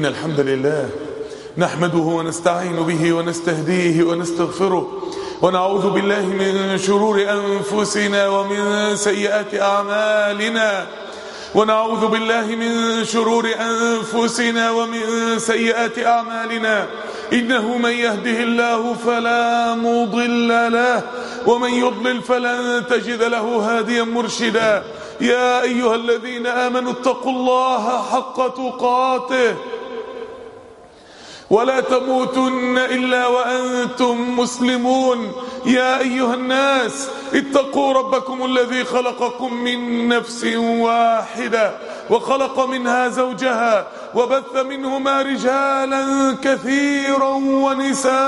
الحمد لله نحمده ونستعين به ونستهديه ونستغفره ونعوذ بالله من شرور أنفسنا ومن سيئات أعمالنا ونعوذ بالله من شرور أنفسنا ومن سيئات أعمالنا إنه من يهده الله فلا مضل له ومن يضلل فلن تجد له هاديا مرشدا. يا أيها الذين آمنوا اتقوا الله حق تقاته ولا تموتن إلا وأنتم مسلمون. يا أيها الناس اتقوا ربكم الذي خلقكم من نفس واحدة وخلق منها زوجها وبث منهما رجالا كثيرا ونساء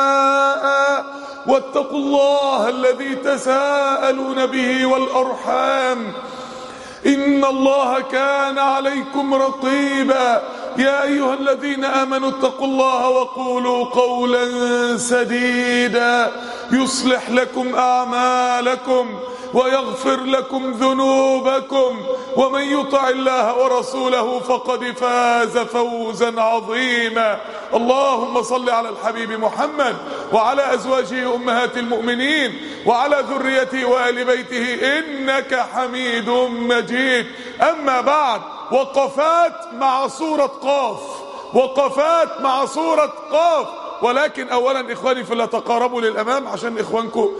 واتقوا الله الذي تساءلون به والأرحام إن الله كان عليكم رقيبا. يا أيها الذين آمنوا اتقوا الله وقولوا قولا سديدا يصلح لكم أعمالكم ويغفر لكم ذنوبكم ومن يطع الله ورسوله فقد فاز فوزا عظيما. اللهم صل على الحبيب محمد وعلى أزواجه أمهات المؤمنين وعلى ذريته وآل بيته إنك حميد مجيد. أما بعد، وقفات مع سورة قاف، وقفات مع سورة قاف. ولكن أولا إخواني فلا تقاربوا للأمام عشان إخوانكم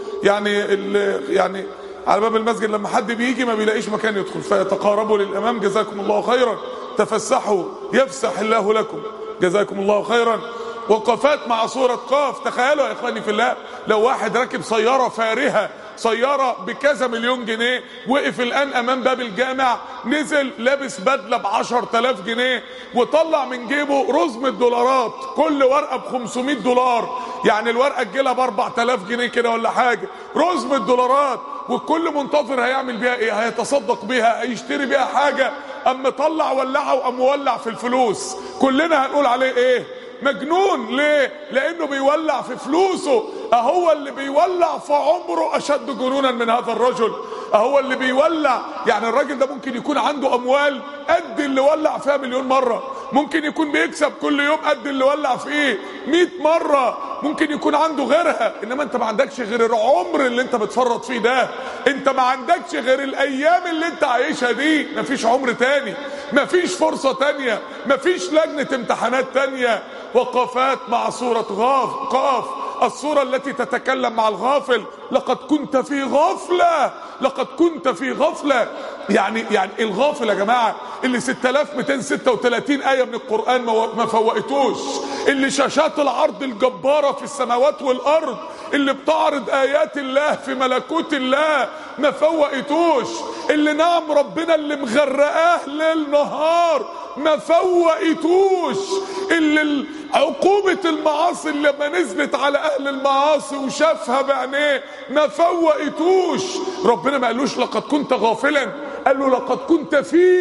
يعني على باب المسجد لما حد بيجي ما بيلاقيش مكان يدخل، فيتقاربوا للأمام جزاكم الله خيرا. تفسحوا يفسح الله لكم جزاكم الله خيرا. وقفات مع سورة قاف. تخيلوا يا إخواني في الله لو واحد راكب سيارة فارهة، سيارة بكذا مليون جنيه، وقف الآن أمام باب الجامع، نزل لابس بدلة ب10,000 جنيه وطلع من جيبه رزمة دولارات، كل ورقة ب$500، يعني الورقة تجيلها ب4,000 جنيه كده ولا حاجة، رزمة دولارات، والكل منتظر هيعمل بيها ايه؟ هيتصدق بيها، هيشتري بيها حاجة. أما طلع ولعه وقام مولع في الفلوس، كلنا هنقول عليه ايه؟ مجنون. ليه؟ لانه بيولع في فلوسه. اهو اللي بيولع في عمره اشد جنونا من هذا الرجل. اهو اللي بيولع، يعني الراجل ده ممكن يكون عنده اموال قد اللي ولع فيها مليون مرة، ممكن يكون بيكسب كل يوم قد اللي ولع فيه 100 مرة، ممكن يكون عنده غيرها. انما انت ما عندكش غير العمر اللي انت بتفرط فيه ده، انت ما عندكش غير الايام اللي انت عايشها دي، مفيش عمر تاني، مفيش فرصة تانية، مفيش لجنة امتحانات تانية. وقفات مع سورة قاف، السورة التي تتكلم مع الغافل. لقد كنت في غفلة، لقد كنت في غفلة. يعني الغافل يا جماعة اللي 6236 آية من القرآن ما فوقتوش، اللي شاشات العرض الجبارة في السماوات والأرض اللي بتعرض آيات الله في ملكوت الله ما فوقتوش، اللي نعم ربنا اللي مغرقاه ليل نهار ما فوقتوش، اللي عقوبة المعاصي اللي لما نزلت على أهل المعاصي وشافها بعينيه ما فوقتوش. ربنا ما قالوش لقد كنت غافلا، قال له لقد كنت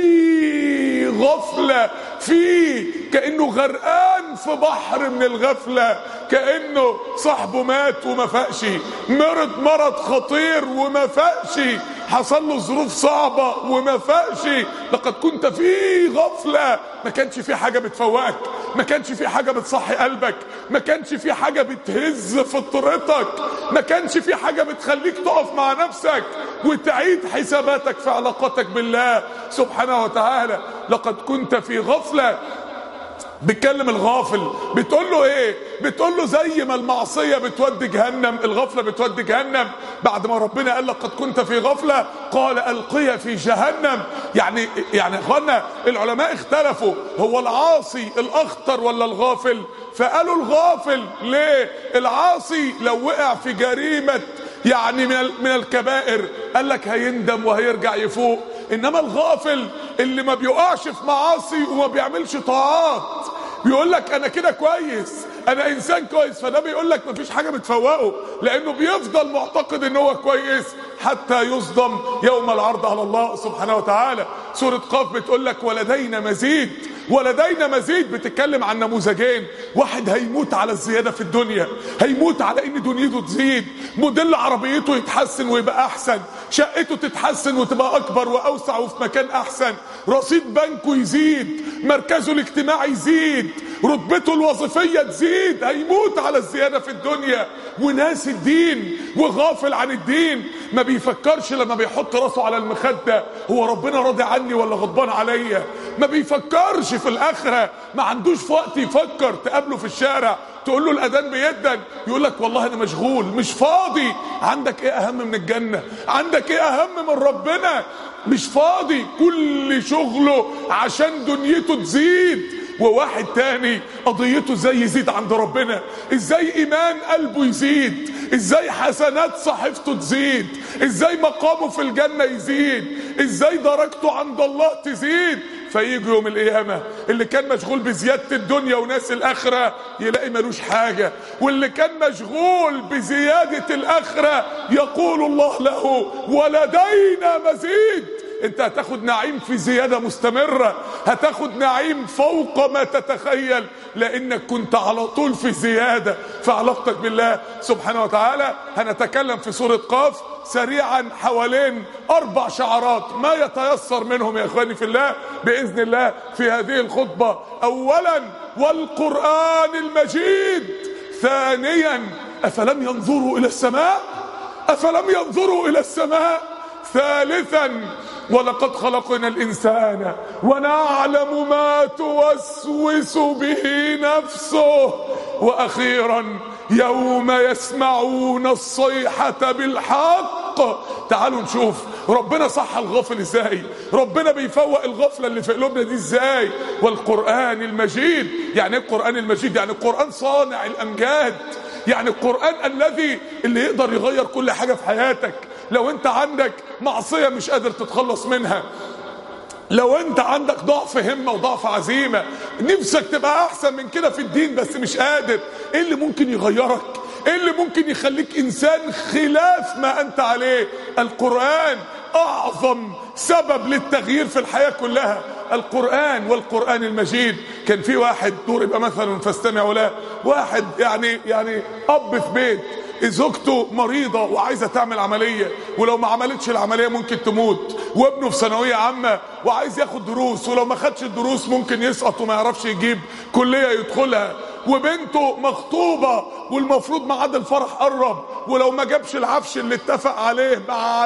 في غفلة، كأنه غرقان في بحر من الغفلة، كأنه صاحبه مات وما فاقش، مرض خطير وما فاقش، حصل له ظروف صعبة وما فاقش. لقد كنت في غفلة. ما كانش في حاجة بتفوقك، ما كانش في حاجة بتصحي قلبك، ما كانش في حاجة بتهز فطرتك، ما كانش في حاجة بتخليك تقف مع نفسك وتعيد حساباتك في علاقتك بالله سبحانه وتعالى. لقد كنت في غفلة. بتكلم الغافل بتقول له ايه؟ بتقول له زي ما المعصية بتودي جهنم، الغفلة بتودي جهنم. بعد ما ربنا قال لقد كنت في غفلة قال ألقي في جهنم. يعني اخوانا العلماء اختلفوا، هو العاصي الاخطر ولا الغافل؟ فقالوا الغافل. ليه؟ العاصي لو وقع في جريمة يعني من الكبائر قال لك هيندم وهيرجع يفوق، انما الغافل اللي ما بيقعش في معاصي وما بيعملش طاعات بيقول لك انا كده كويس، انا انسان كويس. فده بيقول لك مفيش حاجه بتفوقه، لانه بيفضل معتقد ان هو كويس حتى يصدم يوم العرض على الله سبحانه وتعالى. سوره قاف بتقول لك ولدينا مزيد، ولدينا مزيد. بتتكلم عن نموذجين، واحد هيموت على الزيادة في الدنيا، هيموت على ان دنيته تزيد، موديل عربيته يتحسن ويبقى احسن، شقته تتحسن وتبقى اكبر واوسع وفي مكان احسن، رصيد بنكه يزيد، مركزه الاجتماعي يزيد، رتبته الوظيفية تزيد. هيموت على الزيادة في الدنيا وناس الدين وغافل عن الدين، ما بيفكرش لما بيحط راسه على المخدة هو ربنا راضي عني ولا غضبان عليا، ما بيفكرش في الاخرة، ما عندوش في وقت يفكر. تقابله في الشارع تقول له الاذان بيدن، يقول لك والله انا مشغول مش فاضي. عندك ايه اهم من الجنة؟ عندك ايه اهم من ربنا؟ مش فاضي، كل شغله عشان دنيته تزيد. وواحد تاني قضيته ازاي يزيد عند ربنا، ازاي ايمان قلبه يزيد، ازاي حسنات صحيفته تزيد، ازاي مقامه في الجنة يزيد، ازاي درجته عند الله تزيد. فيجي يوم القيامة اللي كان مشغول بزيادة الدنيا وناس الآخرة يلاقي ملوش حاجة، واللي كان مشغول بزيادة الآخرة يقول الله له ولدينا مزيد. انت هتاخد نعيم في زيادة مستمرة، هتاخد نعيم فوق ما تتخيل، لانك كنت على طول في زيادة في علاقتك بالله سبحانه وتعالى. هنتكلم في سورة قاف سريعا حوالين 4 شعارات ما يتيسر منهم يا اخواني في الله باذن الله في هذه الخطبة. اولا والقرآن المجيد. ثانيا افلم ينظروا الى السماء، افلم ينظروا الى السماء. ثالثا ولقد خلقنا الإنسان ونعلم ما توسوس به نفسه. وأخيرا يوم يسمعون الصيحة بالحق. تعالوا نشوف ربنا صح الغافل ازاي، ربنا بيفوق الغفلة اللي في قلوبنا دي ازاي. والقرآن المجيد. يعني ايه القرآن المجيد؟ يعني القرآن صانع الأمجاد، يعني القرآن الذي اللي يقدر يغير كل حاجة في حياتك. لو انت عندك معصية مش قادر تتخلص منها، لو انت عندك ضعف همة وضعف عزيمة، نفسك تبقى احسن من كده في الدين بس مش قادر، ايه اللي ممكن يغيرك؟ ايه اللي ممكن يخليك انسان خلاف ما انت عليه؟ القرآن اعظم سبب للتغيير في الحياة كلها، القرآن والقرآن المجيد. كان في واحد ضرب مثلا فاستمعوا له، واحد يعني اب في بيت زوجته مريضة وعايزة تعمل عملية، ولو ما عملتش العملية ممكن تموت، وابنه في ثانوية عامة وعايز ياخد دروس، ولو ما خدش الدروس ممكن يسقط وما يعرفش يجيب كلية يدخلها، وبنته مخطوبة والمفروض ميعاد الفرح قرب، ولو ما جابش العفش اللي اتفق عليه مع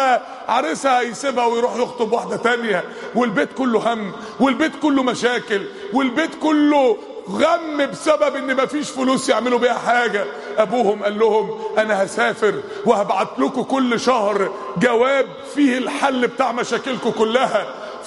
عريسها هيسيبها ويروح يخطب واحدة تانية، والبيت كله هم، والبيت كله مشاكل، والبيت كله غم بسبب ان مفيش فلوس يعملوا بيها حاجة. ابوهم قال لهم انا هسافر وهبعت لكم كل شهر جواب فيه الحل بتاع مشاكلكم كلها.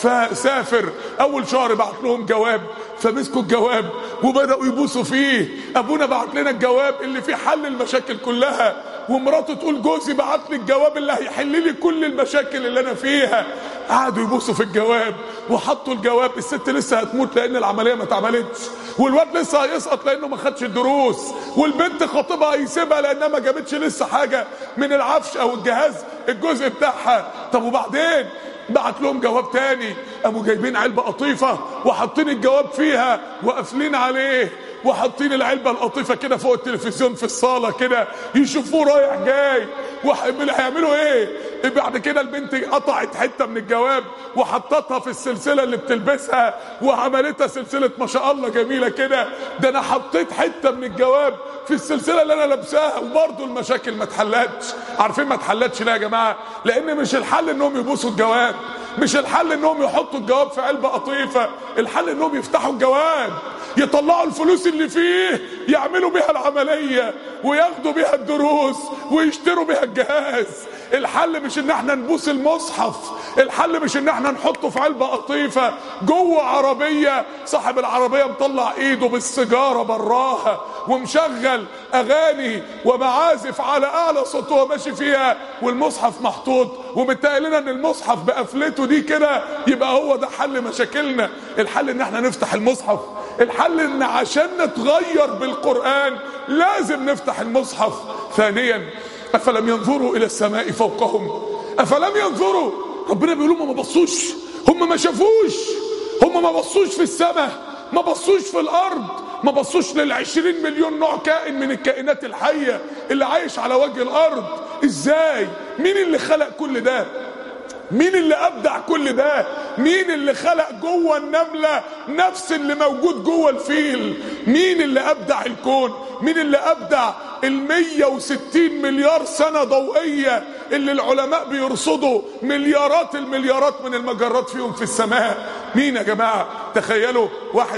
فسافر اول شهر بعت لهم جواب، فمسكوا الجواب وبدأوا يبوسوا فيه. ابونا بعت لنا الجواب اللي فيه حل المشاكل كلها، ومراته تقول جوزي بعت لي الجواب اللي هيحل لي كل المشاكل اللي انا فيها. قعدوا يبوسوا في الجواب وحطوا الجواب. الست لسه هتموت لان العمليه ما اتعملتش، والواد لسه هيسقط لانه ما خدش الدروس، والبنت خطيبها هيسيبها لانها ما جابتش لسه حاجه من العفش او الجهاز الجزء بتاعها. طب وبعدين بعت لهم جواب تاني، قاموا جايبين علبه قطيفه وحاطين الجواب فيها وقافلين عليه، وحاطين العلبه القطيفه كده فوق التلفزيون في الصاله كده يشوفوه رايح جاي. هيعملوا ايه؟ بعد كده البنت قطعت حته من الجواب وحطتها في السلسله اللي بتلبسها وعملتها سلسله ما شاء الله جميله كده. ده انا حطيت حته من الجواب في السلسله اللي انا لابساها وبرضه المشاكل ما اتحلتش. عارفين ما اتحلتش ليه يا جماعه؟ لان مش الحل انهم يبوسوا الجواب، مش الحل انهم يحطوا الجواب في علبه قطيفه، الحل انهم يفتحوا الجواب يطلعوا الفلوس اللي فيه يعملوا بيها العملية وياخدوا بيها الدروس ويشتروا بيها الجهاز. الحل مش ان احنا نبوس المصحف، الحل مش ان احنا نحطه في علبة قطيفة جوه عربية صاحب العربية مطلع ايده بالسيجارة براها ومشغل اغاني ومعازف على اعلى صوت وهو ماشي فيها والمصحف محطوط ومتقال لنا ان المصحف بقفلته دي كده يبقى هو ده حل مشاكلنا. الحل ان احنا نفتح المصحف، الحل ان عشان نتغير بالقرآن لازم نفتح المصحف. ثانيا افلم ينظروا الى السماء فوقهم، افلم ينظروا، ربنا بيقول لهم ما بصوش، هم ما شافوش، هم ما بصوش في السماء، ما بصوش في الارض، ما بصوش لل20 مليون نوع كائن من الكائنات الحية اللي عايش على وجه الارض. ازاي؟ مين اللي خلق كل ده؟ مين اللي ابدع كل ده؟ مين اللي خلق جوه النملة نفس اللي موجود جوه الفيل؟ مين اللي ابدع الكون؟ مين اللي ابدع 160 مليار سنة ضوئية اللي العلماء بيرصدوا مليارات المليارات من المجرات فيهم في السماء؟ مين يا جماعة؟ تخيلوا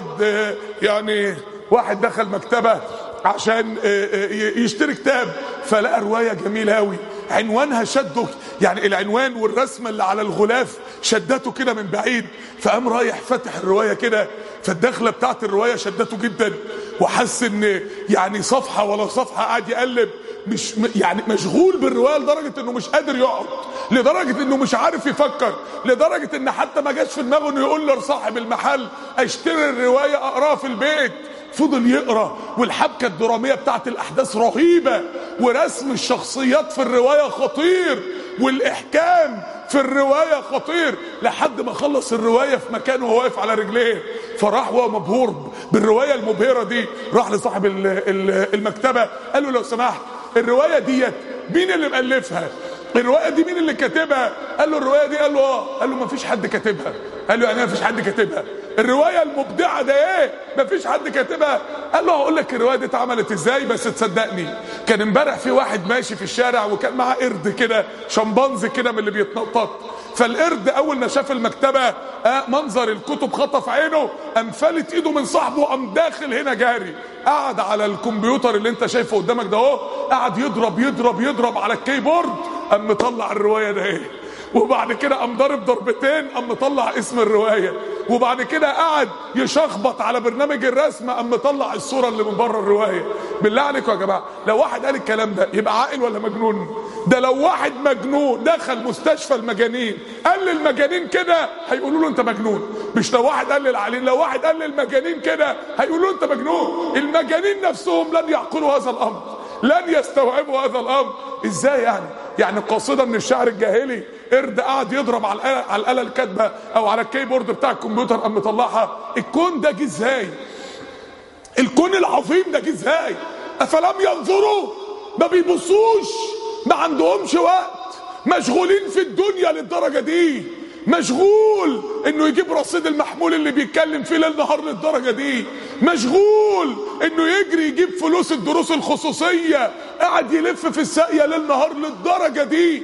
واحد دخل مكتبة عشان يشتري كتاب، فلقى رواية جميلة قوي عنوانها شده، يعني العنوان والرسمة اللي على الغلاف شدته كده من بعيد، فقام رايح فتح الرواية كده، فالدخلة بتاعت الرواية شدته جدا، وحس ان يعني صفحة ولا صفحة قاعد يقلب، مش يعني مشغول بالرواية لدرجة انه مش قادر يقعد، لدرجة انه مش عارف يفكر، لدرجة ان حتى ما جاش في دماغه انه يقول لصاحب المحل اشتري الرواية اقراها في البيت. فضل يقرأ، والحبكة الدرامية بتاعت الأحداث رهيبة، ورسم الشخصيات في الرواية خطير، والإحكام في الرواية خطير، لحد ما خلص الرواية في مكانه وهو واقف على رجليه. فراح وهو مبهور بالرواية المبهرة دي، راح لصاحب المكتبة قال له لو سمحت الرواية ديت مين اللي مؤلفها؟ الرواية دي مين اللي كاتبها؟ قال له الرواية دي، قال له اه. قال له مفيش حد كاتبها. قال له يعني مفيش حد كاتبها؟ الرواية المبدعة ده ايه مفيش حد كاتبها؟ قال له هقول لك الرواية دي اتعملت ازاي بس تصدقني. كان امبارح في واحد ماشي في الشارع وكان معاه قرد كده، شمبانزي كده من اللي بيتنطط، فالقرد اول ما شاف المكتبة منظر الكتب خطف عينه، قام فلت ايده من صاحبه، قام داخل هنا جاري، قعد على الكمبيوتر اللي انت شايفه قدامك ده اهو، قعد يضرب يضرب يضرب على الكيبورد، قام مطلع الرواية ده ايه، وبعد كده قام ضارب ضربتين قام مطلع اسم الرواية، وبعد كده قعد يشخبط على برنامج الرسم قام مطلع الصورة اللي من بره الرواية. بالله عليكم يا جماعة، لو واحد قال الكلام ده يبقى عاقل ولا مجنون؟ ده لو واحد مجنون دخل مستشفى المجانين قال للمجانين كده هيقولوا له انت مجنون، مش لو واحد قال للعالين، لو واحد قال للمجانين كده هيقولوا له انت مجنون. المجانين نفسهم لن يعقلوا هذا الامر، لن يستوعبوا هذا الامر. ازاي يعني قاصده من الشعر الجاهلي، قرد قاعد يضرب على الآلة الكاتبة او على الكيبورد بتاع الكمبيوتر قام مطلعها. الكون ده جه ازاي؟ الكون العظيم ده جه ازاي؟ افلم ينظروا؟ ما بيبصوش، ما عندهمش وقت، مشغولين في الدنيا للدرجة دي، مشغول انه يجيب رصيد المحمول اللي بيتكلم فيه ليل نهار للدرجة دي، مشغول انه يجري يجيب فلوس الدروس الخصوصية، قاعد يلف في الساقية ليل نهار للدرجة دي،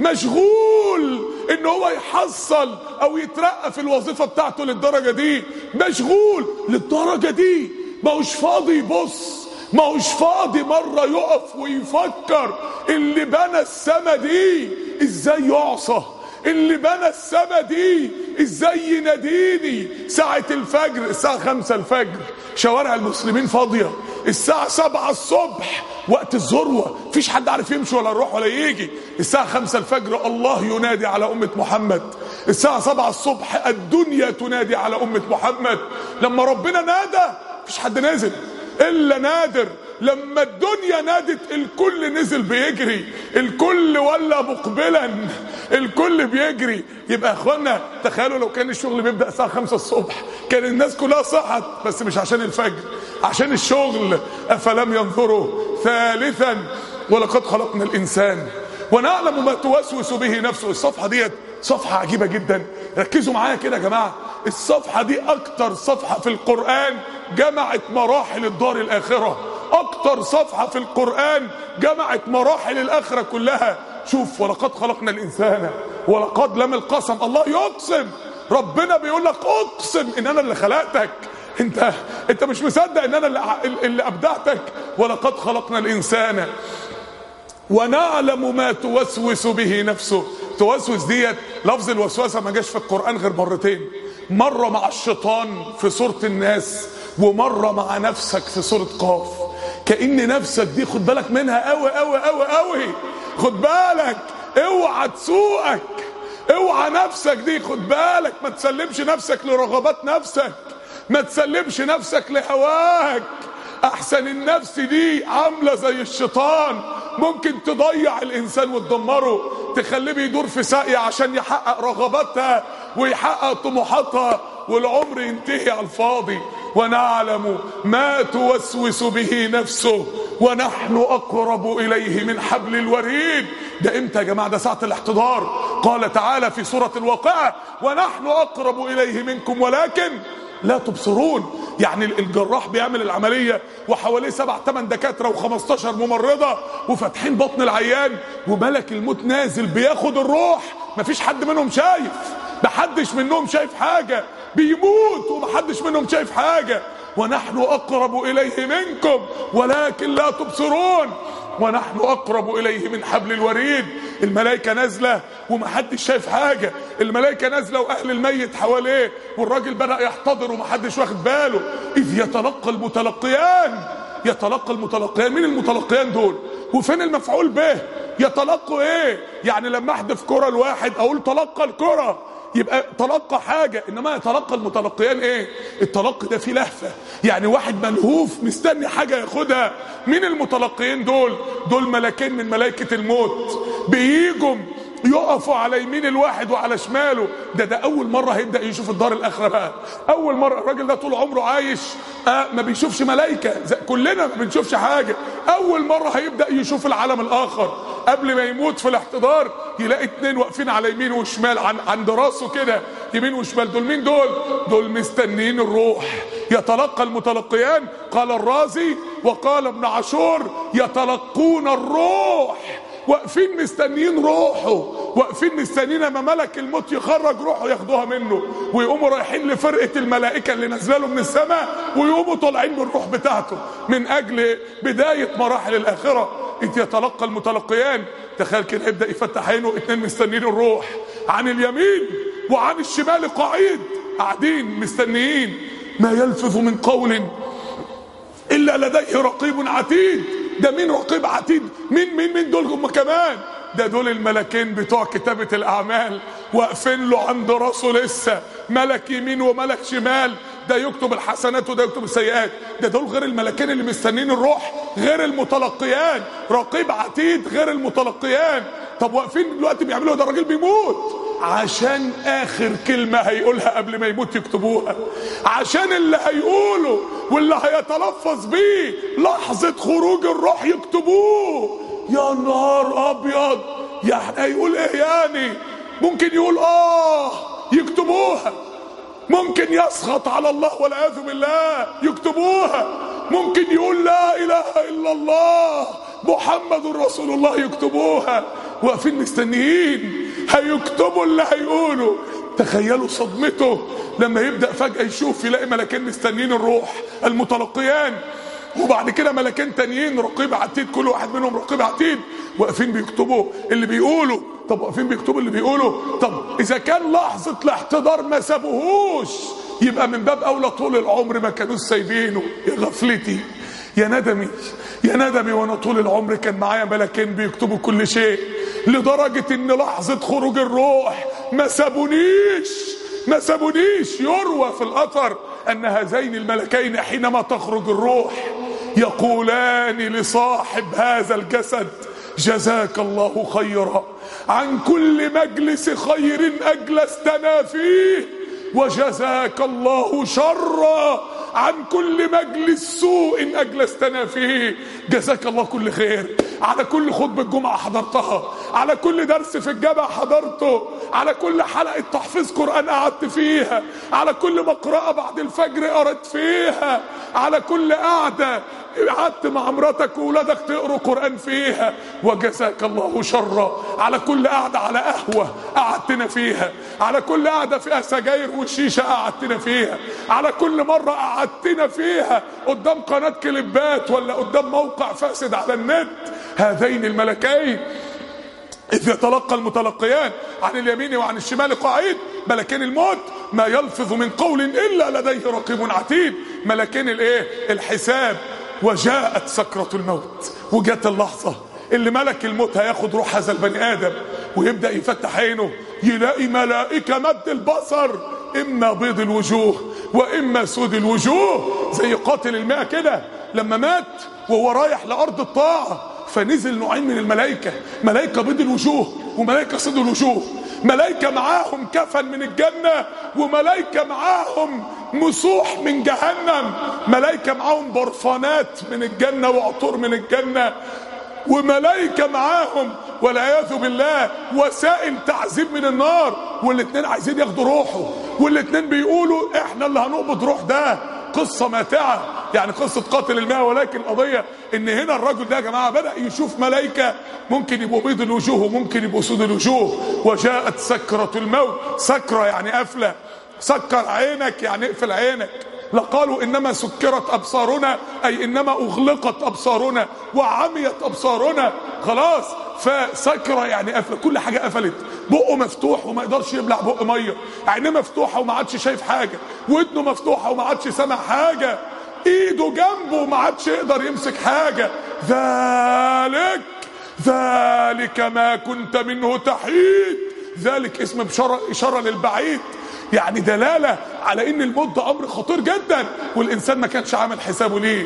مشغول انه هو يحصل او يترقى في الوظيفة بتاعته للدرجة دي، مشغول للدرجة دي، ما هوش فاضي يبص، ما هوش فاضي مرة يقف ويفكر اللي بنى السما دي ازاي يعصى، اللي بنى السما دي ازاي يناديني ساعة الفجر، الساعة 5 الفجر شوارع المسلمين فاضية، الساعة 7 الصبح وقت الذروة مفيش حد عارف يمشي ولا يروح ولا يجي، الساعة 5 الفجر الله ينادي على أمة محمد، الساعة 7 الصبح الدنيا تنادي على أمة محمد. لما ربنا نادى مفيش حد نازل إلا نادر، لما الدنيا نادت الكل نزل بيجري، الكل ولا مقبلا، الكل بيجري. يبقى اخوانا تخيلوا لو كان الشغل بيبدأ الساعة 5 الصبح كان الناس كلها صحت، بس مش عشان الفجر، عشان الشغل. أفلم ينظروا؟ ثالثا ولقد خلقنا الإنسان ونعلم ما توسوس به نفسه. الصفحة ديت صفحة عجيبة جدا، ركزوا معايا كده يا جماعة، الصفحة دي أكتر صفحة في القرآن جمعت مراحل الدار الآخرة، أكتر صفحة في القرآن جمعت مراحل الآخرة كلها. شوف ولقد خلقنا الإنسان، ولقد لم القسم، الله يقسم، ربنا بيقول لك أقسم إن أنا اللي خلقتك، أنت مش مصدق إن أنا اللي أبدعتك. ولقد خلقنا الإنسان ونعلم ما توسوس به نفسه. توسوس ديت لفظ الوسوسة ما جاش في القرآن غير مرتين، مرة مع الشيطان في سورة الناس، ومرة مع نفسك في سورة قاف. كأن نفسك دي خد بالك منها قوي قوي قوي قوي، خد بالك اوعى تسوقك، اوعى نفسك دي خد بالك، ما تسلمش نفسك لرغبات نفسك، ما تسلمش نفسك لهواك. احسن النفس دي عاملة زي الشيطان، ممكن تضيع الانسان وتدمره، تخليه بيدور في ساقية عشان يحقق رغباتها ويحقق طموحاتها والعمر ينتهي على الفاضي. ونعلم ما توسوس به نفسه ونحن أقرب إليه من حبل الوريد. ده امتى يا جماعة؟ ده ساعة الاحتضار. قال تعالى في سورة الواقعة: ونحن أقرب إليه منكم ولكن لا تبصرون. يعني الجراح بيعمل العملية وحواليه 7-8 دكاترة و15 ممرضة وفاتحين بطن العيان، وملك الموت نازل بياخد الروح، مفيش حد منهم شايف، محدش منهم شايف حاجة، بيموت ومحدش منهم شايف حاجة. ونحن أقرب إليه منكم ولكن لا تبصرون. ونحن أقرب إليه من حبل الوريد. الملائكة نازلة ومحدش شايف حاجة، الملائكة نازلة وأهل الميت حواليه، والراجل بدأ يحتضر ومحدش واخد باله. إذ يتلقى المتلقيان. يتلقى المتلقيان. مين المتلقيان دول؟ وفين المفعول به؟ يتلقوا ايه؟ يعني لما احدف كرة الواحد اقول تلقى الكرة يبقى تلقى حاجة، انما يتلقى المتلقيان ايه؟ التلقي ده فيه لهفة، يعني واحد ملهوف مستني حاجة ياخدها. مين المتلقيين دول؟ دول ملكين من ملائكة الموت بييجوا يقفوا على يمين الواحد وعلى شماله. ده اول مرة هيبدأ يشوف الدار الاخرة بقى. اول مرة. الراجل ده طول عمره عايش ما بيشوفش ملائكة، كلنا ما بنشوفش حاجة. اول مرة هيبدأ يشوف العالم الاخر. قبل ما يموت في الاحتضار يلاقي 2 واقفين على يمين وشمال عند راسه كده، يمين وشمال. دول مين دول؟ دول مستنيين الروح. يتلقى المتلقيان. قال الرازي وقال ابن عاشور: يتلقون الروح. واقفين مستنيين روحه، واقفين مستنيين اما ملك الموت يخرج روحه ياخدوها منه، ويقوموا رايحين لفرقة الملائكة اللي نازله له من السماء، ويقوموا طالعين بالروح بتاعته من اجل بداية مراحل الاخرة. إذ يتلقى المتلقيان. تخيل كده يبدأ يفتح عينه 2 مستنيين الروح، عن اليمين وعن الشمال قعيد قاعدين مستنيين. ما يلفظ من قول إلا لديه رقيب عتيد. ده مين رقيب عتيد؟ مين دول هم كمان؟ ده دول الملكين بتوع كتابة الأعمال واقفين له عند راسه لسه، ملك يمين وملك شمال، ده يكتب الحسنات وده يكتب السيئات. ده دول غير الملكين اللي مستنين الروح، غير المتلقيان. رقيب عتيد غير المتلقيان. طب واقفين دلوقتي بيعملوا ده الراجل بيموت عشان آخر كلمة هيقولها قبل ما يموت يكتبوها، عشان اللي هيقوله واللي هيتلفظ بيه لحظة خروج الروح يكتبوه. يا نهار أبيض! يعني هيقول إيه يعني؟ ممكن يقول يكتبوها، ممكن يسخط على الله والعياذ بالله يكتبوها، ممكن يقول لا إله إلا الله محمد رسول الله يكتبوها. واقفين مستنيين هيكتبوا اللي هيقولوا. تخيلوا صدمته لما يبدأ فجأة يشوف يلاقي ملكين مستنيين الروح المتلقيان، وبعد كده ملكين تانيين رقيب عتيد، كل واحد منهم رقيب عتيد، واقفين بيكتبوا اللي بيقولوا. طب واقفين بيكتبوا اللي بيقولوا، طب اذا كان لحظة الاحتضار ما سابوهوش يبقى من باب اولى طول العمر ما كانوش سايبينه. يا غفلتي، يا ندمي، يا ندمي، وانا طول العمر كان معايا ملكين بيكتبوا كل شيء، لدرجة ان لحظة خروج الروح ما سابونيش. يروى في الاثر ان هذين الملكين حينما تخرج الروح يقولان لصاحب هذا الجسد: جزاك الله خيرا عن كل مجلس خير اجلستنا فيه، وجزاك الله شرا عن كل مجلس سوء اجلستنا فيه. جزاك الله كل خير على كل خطبة جمعة حضرتها، على كل درس في الجامعة حضرته، على كل حلقة تحفيظ قرآن قعدت فيها، على كل مقرأة بعد الفجر قرأت فيها، على كل قعدة قعدت مع مراتك وولادك تقروا قرآن فيها. وجزاك الله شرا على كل قعدة على قهوة قعدتنا فيها، على كل قعدة فيها سجاير والشيشة قعدتنا فيها، على كل مرة قعدتنا فيها قدام قناة كليبات ولا قدام موقع فاسد على النت. هذين الملكين إذ يتلقى المتلقيان عن اليمين وعن الشمال قعيد. ملكين الموت. ما يلفظ من قول إلا لديه رقيب عتيد. ملكين الحساب. وجاءت سكرة الموت، وجاءت اللحظة اللي ملك الموت هياخد روح هذا البني آدم، ويبدأ يفتح عينه يلاقي ملائكة مد البصر، إما بيض الوجوه وإما سود الوجوه، زي قاتل الماء كده لما مات وهو رايح لأرض الطاعة، فنزل نوعين من الملائكة، ملائكة بيض الوجوه وملائكة سود الوجوه. ملائكة معاهم كفن من الجنة، وملائكة معاهم مسوح من جهنم، ملائكة معاهم برفانات من الجنة وعطور من الجنة، وملائكة معاهم والعياذ بالله وسائل تعذيب من النار، والاتنين عايزين ياخدوا روحه، والاتنين بيقولوا احنا اللي هنقبض روح ده. قصة ماتعة، يعني قصة قاتل الماء. ولكن القضية ان هنا الرجل ده يا جماعة بدأ يشوف ملائكة ممكن يبقوا بيض الوجوه وممكن يبقوا سود الوجوه. وجاءت سكرة الموت، سكرة يعني قفلة، سكر عينك يعني اقفل عينك. لقالوا انما سكرت ابصارنا، اي انما اغلقت ابصارنا وعميت ابصارنا، خلاص. فسكرة يعني قفله، كل حاجه قفلت، بقه مفتوح وما يقدرش يبلع بق ميه، عينيه مفتوحه وما عادش شايف حاجه، ودنه مفتوحه وما عادش سامع حاجه، ايده جنبه وما عادش يقدر يمسك حاجه. ذلك ما كنت منه تحيد. ذلك اسم اشاره للبعيد، يعني دلالة على ان الموت ده امر خطير جدا والانسان ما كانش عامل حسابه ليه.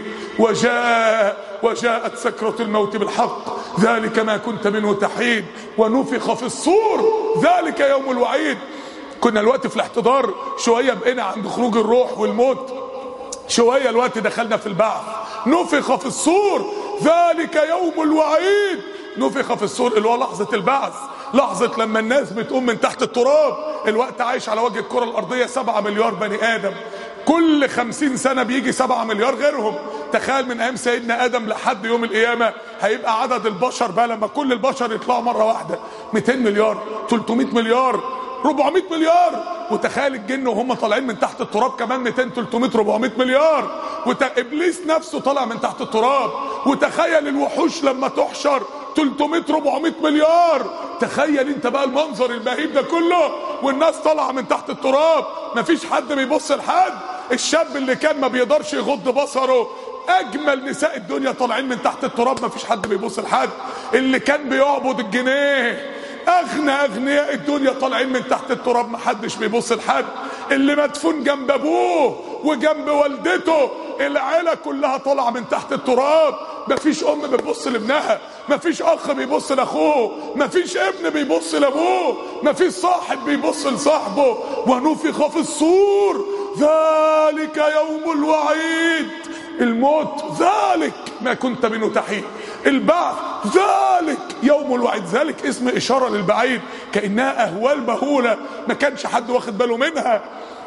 وجاءت سكرة الموت بالحق، ذلك ما كنت منه تحيد، ونفخ في الصور، ذلك يوم الوعيد. كنا الوقت في الاحتضار شوية، بقينا عند خروج الروح والموت شوية، الوقت دخلنا في البعث. نفخ في الصور، ذلك يوم الوعيد. نفخ في الصور اللي هو لحظة البعث، لحظة لما الناس بتقوم من تحت التراب. الوقت عايش على وجه الكرة الأرضية 7 مليار بني آدم، كل 50 سنة بيجي 7 مليار غيرهم. تخيل من أيام سيدنا آدم لحد يوم القيامة هيبقى عدد البشر بقى لما كل البشر يطلعوا مرة واحدة 200 مليار، 300 مليار، 400 مليار. وتخيل الجن وهم طالعين من تحت التراب كمان 200 300 400 مليار. إبليس نفسه طالع من تحت التراب. وتخيل الوحوش لما تحشر 300 400 مليار. تخيل انت بقى المنظر المهيب ده كله والناس طالعه من تحت التراب، مفيش حد بيبص لحد. الشاب اللي كان ما بيقدرش يغض بصره، اجمل نساء الدنيا طالعين من تحت التراب، مفيش حد بيبص لحد. اللي كان بيعبد الجنيه، اغنياء الدنيا طالعين من تحت التراب، محدش بيبص لحد. اللي مدفون جنب ابوه وجنب والدته، العيله كلها طالعه من تحت التراب. مفيش ام بتبص لابنها، مفيش اخ بيبص لاخوه، مفيش ابن بيبص لابوه، مفيش صاحب بيبص لصاحبه. ونفخ في الصور، ذلك يوم الوعيد. الموت ذلك ما كنت منه تحيد، البعث ذلك يوم الوعيد. ذلك اسم اشاره للبعيد، كانها اهوال مهوله ما كانش حد واخد باله منها.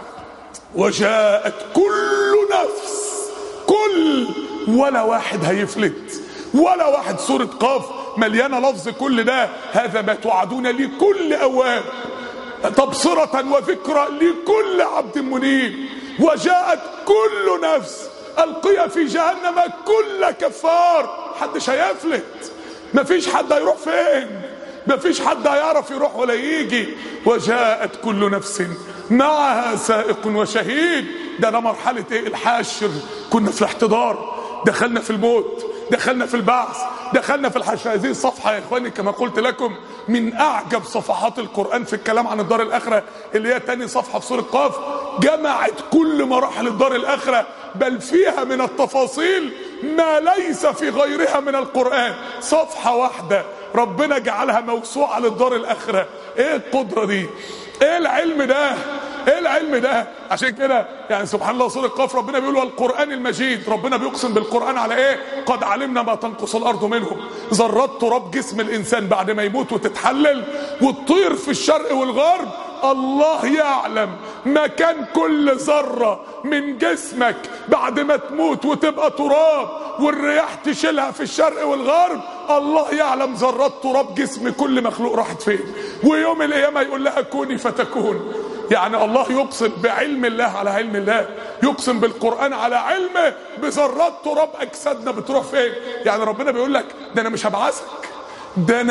وجاءت كل نفس، كل ولا واحد هيفلت ولا واحد. سورة قاف مليانة لفظ كل ده. هذا ما توعدون لكل أواب، تبصرة وذكرى لكل عبد منيب. وجاءت كل نفس، ألقي في جهنم كل كفار. محدش هيفلت، مفيش حد هيروح فين، مفيش حد هيعرف يروح ولا يجي. وجاءت كل نفس معها سائق وشهيد. ده مرحلة ايه؟ الحاشر. كنا في الاحتضار، دخلنا في الموت، دخلنا في البعث، دخلنا في الحشر. هذه الصفحة يا اخواني كما قلت لكم من اعجب صفحات القرآن في الكلام عن الدار الاخرة، اللي هي تاني صفحة في سورة قاف. جمعت كل مراحل الدار الاخرة، بل فيها من التفاصيل ما ليس في غيرها من القرآن. صفحة واحدة ربنا جعلها موسوعة للدار الاخرة. ايه القدرة دي؟ ايه العلم ده؟ ايه العلم ده؟ عشان كده يعني سبحان الله سورة قاف ربنا بيقول والقرآن المجيد. ربنا بيقسم بالقرآن على ايه؟ قد علمنا ما تنقص الارض منهم. ذرات تراب جسم الانسان بعد ما يموت وتتحلل وتطير في الشرق والغرب، الله يعلم مكان كل ذرة من جسمك بعد ما تموت وتبقى تراب والرياح تشيلها في الشرق والغرب. الله يعلم ذرات تراب جسم كل مخلوق راحت فين، ويوم القيامة يقول لها كوني فتكون. يعني الله يقسم بعلم الله على علم الله، يقسم بالقرآن على علمه بذرات تراب أجسادنا بتروح فين. يعني ربنا بيقول لك ده أنا مش هبعثك، ده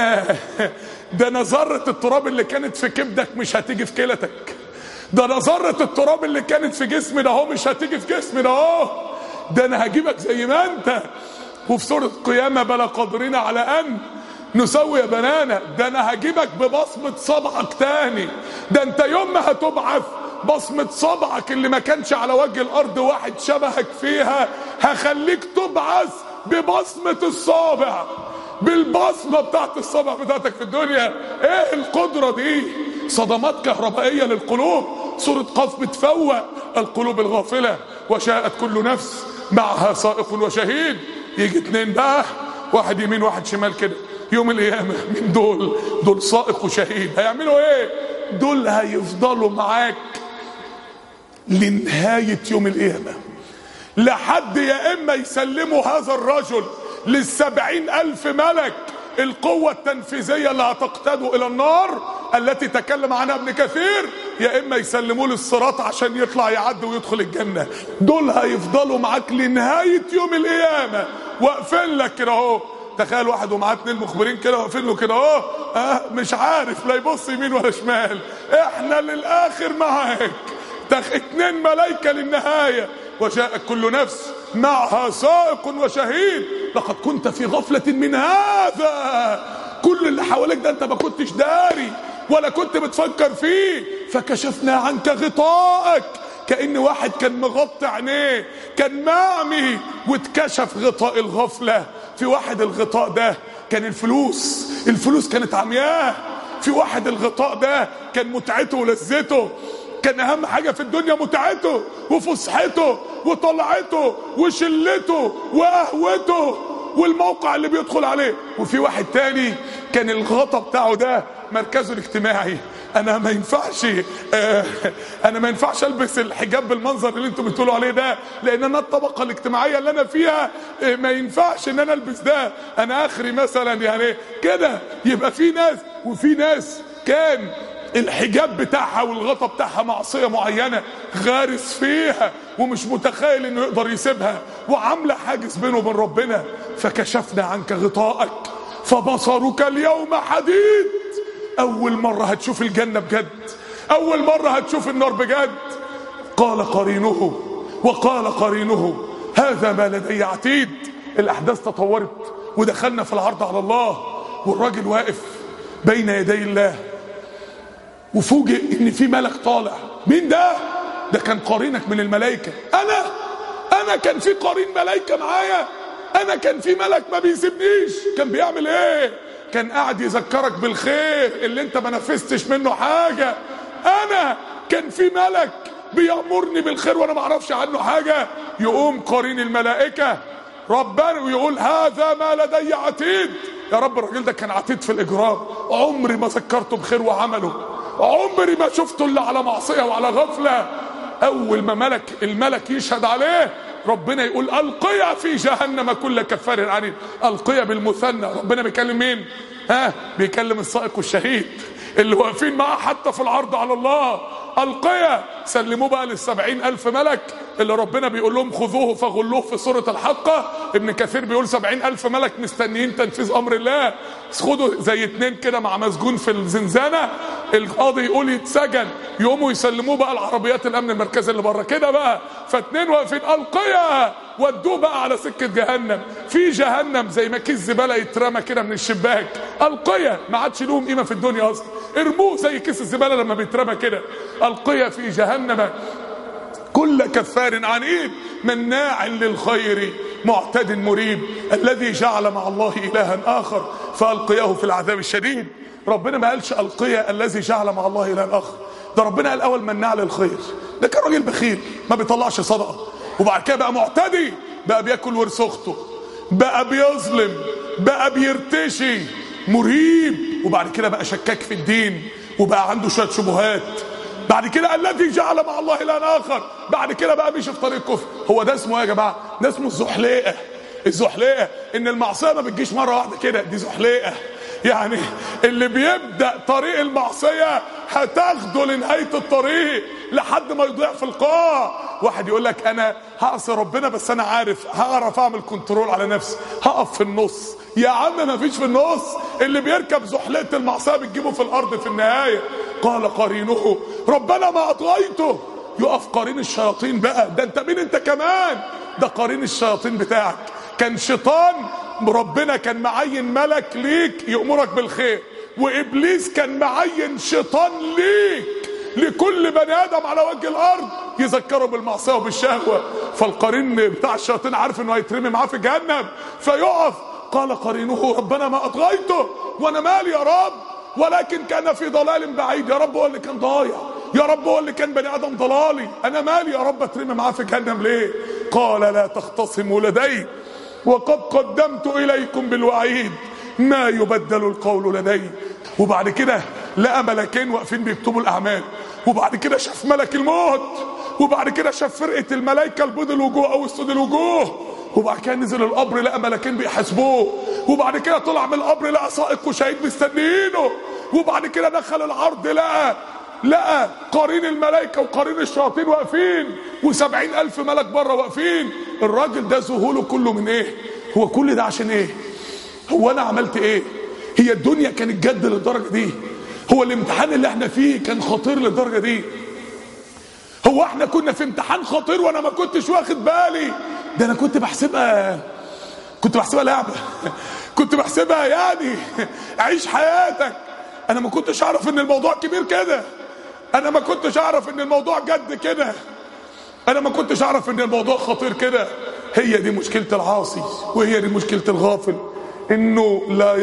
أنا ذرة التراب اللي كانت في كبدك مش هتيجي في كلتك، ده أنا ذرة التراب اللي كانت في جسمي ده هو مش هتيجي في جسمي ده هو، ده أنا هجيبك زي ما أنت. وفي سورة القيامة بلا قادرين على أن نسوي بنانا، ده انا هجيبك ببصمة صبعك تاني. ده انت يوم ما هتبعث بصمة صبعك اللي ما كانش على وجه الارض واحد شبهك فيها، هخليك تبعث ببصمة الصابع، بالبصمة بتاعت الصبع بتاعتك في الدنيا. ايه القدرة دي؟ صدمات كهربائية للقلوب. سورة قاف بتفوق القلوب الغافلة. وشاءت كل نفس معها سائق وشهيد. يجي اتنين بقى، واحد يمين واحد شمال كده يوم القيامة. من دول سائق وشهيد. هيعملوا ايه؟ دول هيفضلوا معاك لنهاية يوم القيامة، لحد يا اما يسلموا هذا الرجل ل70,000 ملك القوة التنفيذية اللي هتقتاده الى النار التي تكلم عنها ابن كثير، يا اما يسلموه للصراط عشان يطلع يعدي ويدخل الجنة. دول هيفضلوا معاك لنهاية يوم القيامة واقفين لك كده اهو. تخيل واحد ومعاه 2 مخبرين كده واقفين له كده اهو، مش عارف لا يبص يمين ولا شمال. احنا للاخر معاك. 2 ملايكة للنهاية. وجاءت كل نفس معها سائق وشهيد. لقد كنت في غفلة من هذا. كل اللي حواليك ده انت ما كنتش داري ولا كنت بتفكر فيه. فكشفنا عنك غطاءك. كأن واحد كان مغطي عينيه، كان معمي، واتكشف غطاء الغفلة. في واحد الغطاء ده كان الفلوس كانت عمياه. في واحد الغطاء ده كان متعته ولذته. كان اهم حاجة في الدنيا متعته وفسحته وطلعته وشلته وقهوته والموقع اللي بيدخل عليه. وفي واحد تاني كان الغطاء بتاعه ده مركزه الاجتماعي. انا ما ينفعش البس الحجاب بالمنظر اللي انتم بتقولوا عليه ده، لان انا الطبقة الاجتماعية اللي انا فيها ما ينفعش ان انا البس ده. انا اخري مثلا يعني كده. يبقى في ناس، وفي ناس كان الحجاب بتاعها والغطا بتاعها معصية معينة غارس فيها ومش متخيل انه يقدر يسيبها، وعاملة حاجز بينه وبين ربنا. فكشفنا عنك غطاءك فبصرك اليوم حديد. اول مرة هتشوف الجنة بجد، اول مرة هتشوف النار بجد. وقال قرينه هذا ما لدي عتيد. الاحداث تطورت ودخلنا في العرض على الله، والراجل واقف بين يدي الله وفوجئ ان في ملك طالع. مين ده؟ ده كان قرينك من الملائكة. انا كان في قرين ملائكة معايا. انا كان في ملك ما بيسيبنيش. كان بيعمل ايه؟ كان قاعد يذكرك بالخير اللي انت ما نفذتش منه حاجة. انا كان في ملك بيأمرني بالخير وانا ما اعرفش عنه حاجة. يقوم قرين الملائكة ربنا ويقول هذا ما لدي عتيد. يا رب الراجل ده كان عتيد في الاجرام، عمري ما ذكرته بخير وعمله، عمري ما شفته الا على معصية وعلى غفلة. اول ما الملك يشهد عليه، ربنا يقول القيا في جهنم كل كفار عنيد. القيا بالمثنى. ربنا بيكلم مين؟ بيكلم السائق والشهيد اللي واقفين معاه حتى في العرض على الله. القيا سلموه بقى ل70,000 ملك اللي ربنا بيقول لهم خذوه فغلوه في سورة الحقة. ابن كثير بيقول 70,000 ملك مستنيين تنفيذ امر الله. خدوا زي 2 كده مع مسجون في الزنزانة، القاضي يقول يتسجن، يقوموا يسلموه بقى العربيات الامن المركزي اللي بره كده بقى. ف2 واقفين القيا ودوه بقى على سكة جهنم. في جهنم زي ما كيس زبالة يترمى كده من الشباك. القيا ما عادش لهم قيمة في الدنيا اصلا، ارموه زي كيس الزبالة لما بيترمى كده. القيا في جهنم كل كفار عنيد مناع للخير معتد مريب الذي جعل مع الله إلها آخر فألقياه في العذاب الشديد. ربنا ما قالش ألقيا الذي جعل مع الله إلها آخر، ده ربنا قال أول مناع للخير. ده كان راجل بخيل ما بيطلعش صدقة، وبعد كده بقى معتدي، بقى بياكل ورث أخته، بقى بيظلم، بقى بيرتشي، مريب، وبعد كده بقى شكاك في الدين وبقى عنده شوية شبهات. بعد كده الذي جعل مع الله إلها آخر، بعد كده بقى مشي في طريق كفر. هو ده اسمه يا جماعة؟ ده اسمه الزحليقة. الزحليقة ان المعصية ما بتجيش مرة واحدة كده، دي زحليقة. يعني اللي بيبدأ طريق المعصية هتاخده لنهاية الطريق لحد ما يضيع في القاع. واحد يقول لك انا هعصي ربنا بس انا هعرف اعمل كنترول على نفسي، هقف في النص. يا عم ما فيش في النص، اللي بيركب زحليقة المعصية بتجيبه في الارض في النهاية. قال قرينه ربنا ما اطغيته. يقف قرين الشياطين بقى، ده انت مين انت كمان؟ ده قرين الشياطين بتاعك. كان شيطان ربنا كان معين ملك ليك يأمرك بالخير، وإبليس كان معين شيطان ليك لكل بني آدم على وجه الأرض يذكره بالمعصية وبالشهوة. فالقرين بتاع الشياطين عارف انه هيترمي معاه في جهنم، فيقف. قال قرينه ربنا ما أطغيته، وانا مالي يا رب، ولكن كان في ضلال بعيد. يا رب هو اللي كان ضايع، يا رب هو اللي كان بني ادم ضلالي، انا مالي يا رب اترمي معاه في جهنم ليه؟ قال لا تختصموا لدي وقد قدمت اليكم بالوعيد ما يبدل القول لدي. وبعد كده لقى ملكين واقفين بيكتبوا الاعمال، وبعد كده شاف ملك الموت، وبعد كده شاف فرقه الملائكه البيض الوجوه او السود الوجوه، وبعد كده نزل القبر لقى ملكين بيحاسبوه، وبعد كده طلع من القبر لقى سائق وشهيد مستنيينه، وبعد كده دخل العرض لقى قرين الملائكه وقرين الشياطين واقفين و70,000 ملك بره واقفين. الراجل ده ذهوله كله من ايه؟ هو كل ده عشان ايه؟ هو انا عملت ايه؟ هي الدنيا كانت جد للدرجه دي؟ هو الامتحان اللي احنا فيه كان خطير للدرجه دي؟ هو احنا كنا في امتحان خطير وانا ما كنتش واخد بالي؟ ده انا كنت بحسبها لعبه، كنت بحسبها يعني عيش حياتك. انا ما كنتش اعرف ان الموضوع كبير كده، انا ما كنتش اعرف ان الموضوع جد كده، انا ما كنتش اعرف ان الموضوع خطير كده. هي دي مشكله العاصي وهي دي مشكله الغافل، انه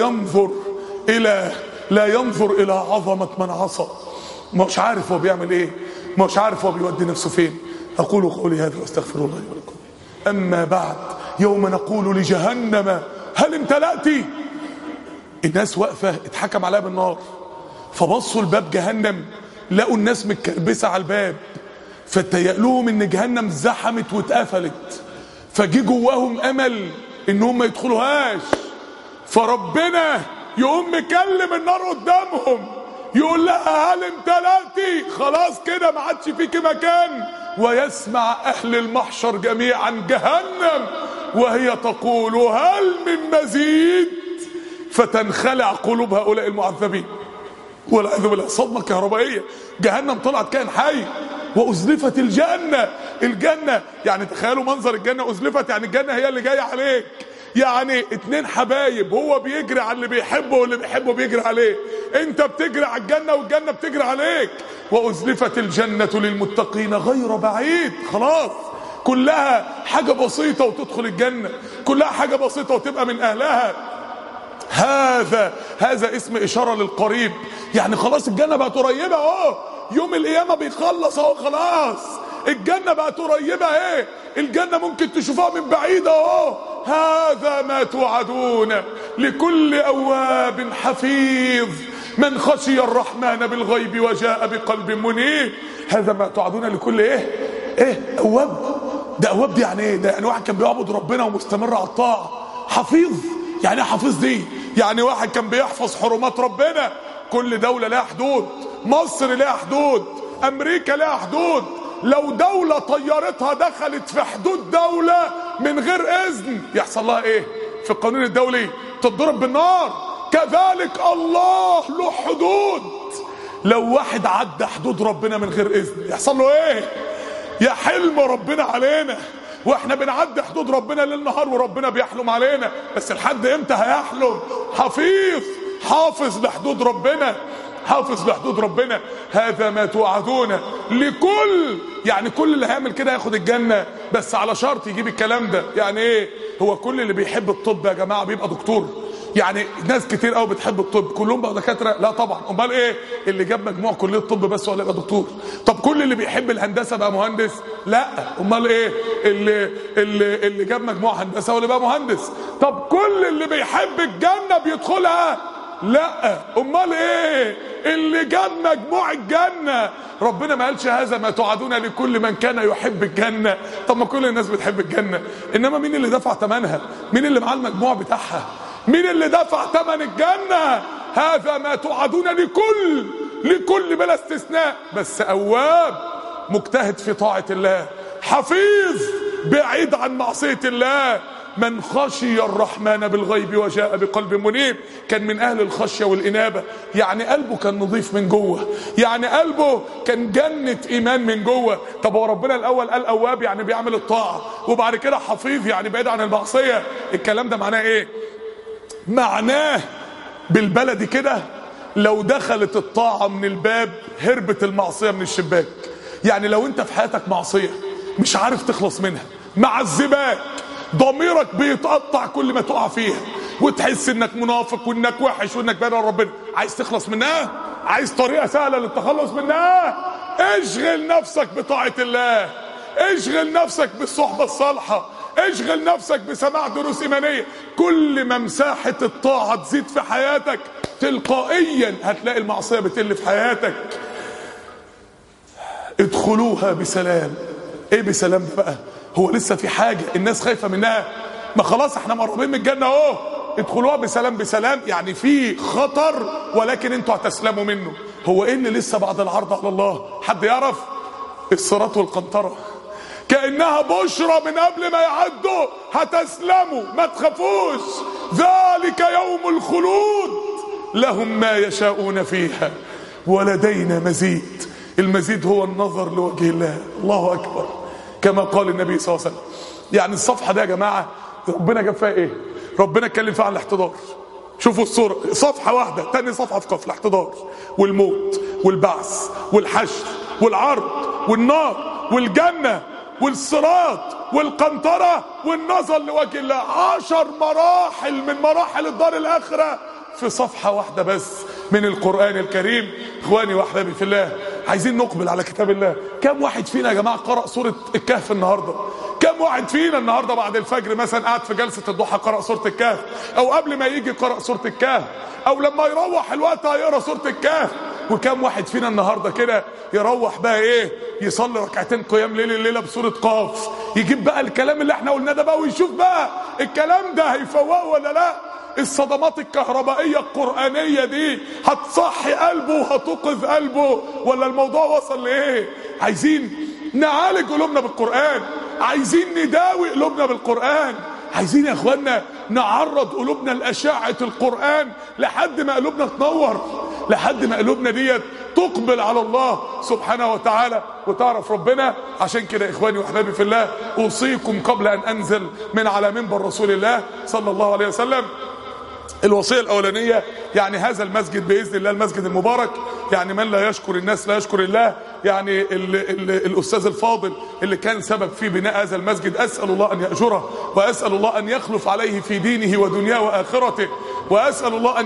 لا ينظر الى عظمه من عصى، مش عارف هو بيعمل ايه، مش عارف هو بيودي نفسه فين. اقول قولي هذا واستغفر الله لي ولكم. اما بعد، يوم نقول لجهنم هل امتلأت؟ الناس واقفه اتحكم عليها بالنار، فبصوا لباب جهنم لقوا الناس متكربسه على الباب، فتهيأ لهم ان جهنم زحمت واتقفلت، فجي جواهم امل انهم ما يدخلوهاش، فربنا يقوم مكلم النار قدامهم يقول لها هل امتلأتي؟ خلاص كده ما عادش فيكي مكان. ويسمع اهل المحشر جميعا جهنم وهي تقول هل من مزيد؟ فتنخلع قلوب هؤلاء المعذبين والعياذ بالله. صدمه كهربائيه، جهنم طلعت كائن حي. وازلفت الجنه يعني تخيلوا منظر الجنه ازلفت، يعني الجنه هي اللي جايه عليك، يعني اتنين حبايب، هو بيجري على اللي بيحبه واللي بيحبه بيجري عليه، انت بتجري على الجنه والجنه بتجري عليك. وازلفت الجنه للمتقين غير بعيد، خلاص كلها حاجه بسيطه وتدخل الجنه، كلها حاجه بسيطه وتبقى من اهلها. هذا اسم اشاره للقريب، يعني خلاص الجنه بقت قريبه اهو، يوم القيامه بيخلص اهو، خلاص الجنه بقت قريبه اهي، الجنه ممكن تشوفها من بعيد اهو. هذا ما توعدون لكل اواب حفيظ من خشي الرحمن بالغيب وجاء بقلب منيب. هذا ما توعدون لكل ايه اواب. ده اواب دي يعني ايه؟ ده يعني واحد كان بيعبد ربنا ومستمر على الطاعه. حفيظ يعني ايه حفيظ دي؟ يعني واحد كان بيحفظ حرمات ربنا. كل دولة لها حدود، مصر لها حدود، امريكا لها حدود، لو دولة طيارتها دخلت في حدود دولة من غير اذن يحصل لها ايه؟ في القانون الدولي تضرب بالنار. كذلك الله له حدود، لو واحد عدى حدود ربنا من غير اذن يحصل له ايه؟ يا حلم ربنا علينا، واحنا بنعدي حدود ربنا ليل نهار وربنا بيحلم علينا، بس لحد امتى هيحلم؟ حفيظ، حافظ لحدود ربنا، حافظ لحدود ربنا. هذا ما توعدون لكل، يعني كل اللي هيعمل كده هياخد الجنه، بس على شرط يجيب الكلام ده. يعني ايه؟ هو كل اللي بيحب الطب يا جماعه بيبقى دكتور؟ يعني ناس كتير قوي بتحب الطب كلهم بقوا دكاتره؟ لا طبعا. امال ايه؟ اللي جاب مجموع كليه الطب بس هو اللي يبقى دكتور. طب كل اللي بيحب الهندسه بقى مهندس؟ لا. امال ايه؟ اللي جاب مجموع هندسه هو اللي بقى مهندس. طب كل اللي بيحب الجنه بيدخلها؟ لا. امال ايه؟ اللي جاب مجموع الجنه. ربنا ما قالش هذا ما توعدون لكل من كان يحب الجنه. طب ما كل الناس بتحب الجنه، انما مين اللي دفع ثمنها؟ مين اللي معاه المجموع بتاعها؟ مين اللي دفع ثمن الجنه؟ هذا ما توعدون لكل بلا استثناء. بس اواب مجتهد في طاعه الله، حفيظ بعيد عن معصيه الله، من خشي الرحمن بالغيب وجاء بقلب منيب. كان من اهل الخشيه والانابه، يعني قلبه كان نظيف من جوه، يعني قلبه كان جنه ايمان من جوه. طب هو ربنا الاول قال اواب يعني بيعمل الطاعه، وبعد كده حفيظ يعني بعيد عن المعصيه. الكلام ده معناه ايه؟ معناه بالبلدي كده لو دخلت الطاعه من الباب هربت المعصيه من الشباك. يعني لو انت في حياتك معصيه مش عارف تخلص منها، معذباك، ضميرك بيتقطع كل ما تقع فيها، وتحس انك منافق وانك وحش وانك بعيد عن ربنا. عايز تخلص منها؟ عايز طريقة سهلة للتخلص منها؟ اشغل نفسك بطاعة الله، اشغل نفسك بالصحبة الصالحة، اشغل نفسك بسماع دروس ايمانية. كل ما مساحة الطاعة تزيد في حياتك تلقائيا هتلاقي المعصية بتقل في حياتك. ادخلوها بسلام. ايه بسلام ده بقى؟ هو لسه في حاجة الناس خايفة منها؟ ما خلاص احنا مقربين من الجنة اهو. ادخلوها بسلام. بسلام يعني في خطر ولكن انتوا هتسلموا منه. هو ايه اللي لسه بعد العرض على الله؟ حد يعرف؟ الصراط والقنطرة. كأنها بشرى من قبل ما يعدوا، هتسلموا ما تخافوش. ذلك يوم الخلود لهم ما يشاءون فيها ولدينا مزيد. المزيد هو النظر لوجه الله. الله أكبر، كما قال النبي صلى الله عليه وسلم. يعني الصفحة دي يا جماعة ربنا جاب فيها ايه؟ ربنا اتكلم فيها عن الاحتضار. شوفوا الصورة، صفحة واحدة تاني صفحة في قف الاحتضار والموت والبعث والحشر والعرض والنار والجنة والصراط والقنطرة والنظر لوجه الله. 10 مراحل من مراحل الدار الآخرة في صفحة واحدة بس من القرآن الكريم. اخواني واحبابي في الله، عايزين نقبل على كتاب الله. كم واحد فينا يا جماعة قرأ سورة الكهف النهاردة؟ كم واحد فينا النهاردة بعد الفجر مثلا قاعد في جلسة الضحى قرأ سورة الكهف، او قبل ما يجي قرأ سورة الكهف، او لما يروح الوقت هيقرأ سورة الكهف؟ وكم واحد فينا النهاردة كده يروح بقى ايه، يصلي ركعتين قيام ليل الليلة بسورة قاف، يجيب بقى الكلام اللي احنا قلناه ده بقى ويشوف بقى الكلام ده هيفوقه ولا لا؟ الصدمات الكهربائية القرآنية دي هتصحي قلبه وهتوقظ قلبه ولا الموضوع وصل لإيه؟ عايزين نعالج قلوبنا بالقرآن، عايزين نداوي قلوبنا بالقرآن، عايزين يا اخوانا نعرض قلوبنا لأشعة القرآن لحد ما قلوبنا تنور، لحد ما قلوبنا ديت تقبل على الله سبحانه وتعالى وتعرف ربنا. عشان كده اخواني واحبابي في الله، اوصيكم قبل ان انزل من على منبر رسول الله صلى الله عليه وسلم الوصية الأولانية، يعني هذا المسجد بإذن الله المسجد المبارك، يعني من لا يشكر الناس لا يشكر الله. يعني الأستاذ الفاضل اللي كان سبب في بناء هذا المسجد، أسأل الله أن يأجره، وأسأل الله أن يخلف عليه في دينه ودنياه وآخرته، وأسأل الله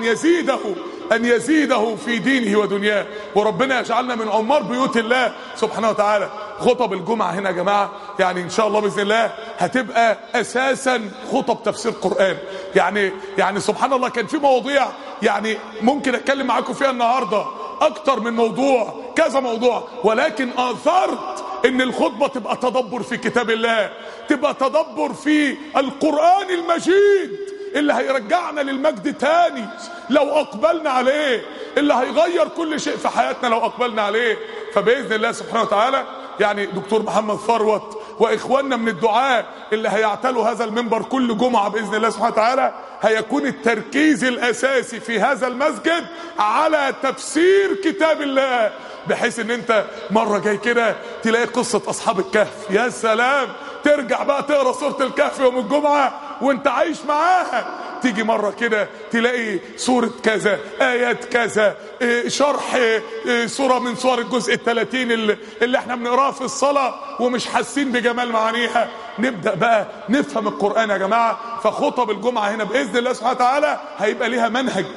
أن يزيده في دينه ودنياه، وربنا يجعلنا من عمار بيوت الله سبحانه وتعالى. خطب الجمعة هنا يا جماعة يعني إن شاء الله بإذن الله هتبقى أساسا خطب تفسير قرآن. يعني سبحان الله كان في مواضيع يعني ممكن أتكلم معاكم فيها النهاردة أكتر من موضوع، كذا موضوع، ولكن آثرت إن الخطبة تبقى تدبر في كتاب الله، تبقى تدبر في القرآن المجيد اللي هيرجعنا للمجد تاني لو أقبلنا عليه، اللي هيغير كل شيء في حياتنا لو أقبلنا عليه. فبإذن الله سبحانه وتعالى يعني دكتور محمد ثروت وإخواننا من الدعاء اللي هيعتلوا هذا المنبر كل جمعة بإذن الله سبحانه وتعالى، هيكون التركيز الأساسي في هذا المسجد على تفسير كتاب الله، بحيث ان انت مرة جاي كده تلاقي قصة أصحاب الكهف، يا سلام، ترجع بقى تقرأ سورة الكهف يوم الجمعة وانت عايش معاها. تيجي مرة كده تلاقي سورة كذا، آيات كذا، شرح سورة من سور الجزء 30 اللي احنا بنقراها في الصلاة ومش حاسين بجمال معانيها. نبدأ بقى نفهم القرآن يا جماعة. فخطب الجمعة هنا بإذن الله سبحانه وتعالى هيبقى ليها